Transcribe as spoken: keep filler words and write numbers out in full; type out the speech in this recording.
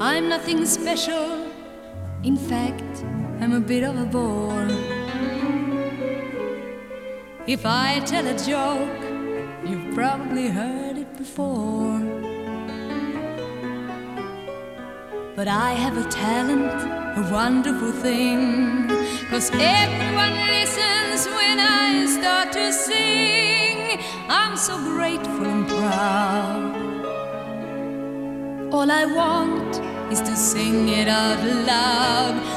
I'm nothing special. In fact, I'm a bit of a bore. If I tell a joke, you've probably heard it before. But I have a talent, a wonderful thing, 'cause everyone listens when I start to sing. I'm so grateful and proud. All I want is to sing it out loud.